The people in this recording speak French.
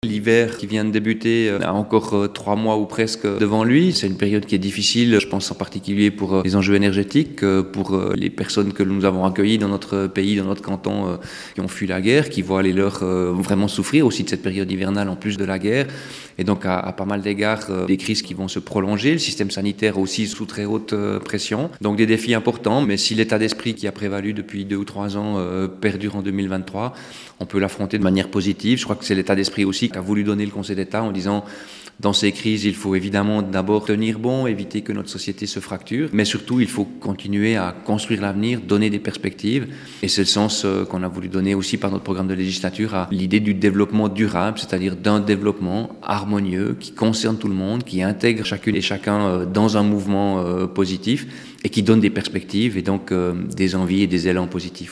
L'hiver qui vient de débuter a encore 3 mois ou presque devant lui. C'est une période qui est difficile, je pense en particulier pour les enjeux énergétiques, pour les personnes que nous avons accueillies dans notre pays, dans notre canton, qui ont fui la guerre, qui voient les leurs vraiment souffrir aussi de cette période hivernale en plus de la guerre. Et donc à pas mal d'égards, des crises qui vont se prolonger, le système sanitaire aussi sous très haute pression. Donc des défis importants, mais si l'état d'esprit qui a prévalu depuis 2 ou 3 ans perdure en 2023, on peut l'affronter de manière positive. Je crois que c'est l'état d'esprit aussi qu'a voulu donner le Conseil d'État en disant dans ces crises, il faut évidemment d'abord tenir bon, éviter que notre société se fracture, mais surtout il faut continuer à construire l'avenir, donner des perspectives. Et c'est le sens qu'on a voulu donner aussi par notre programme de législature à l'idée du développement durable, c'est-à-dire d'un développement harmonieux qui concerne tout le monde, qui intègre chacune et chacun dans un mouvement positif et qui donne des perspectives et donc des envies et des élans positifs.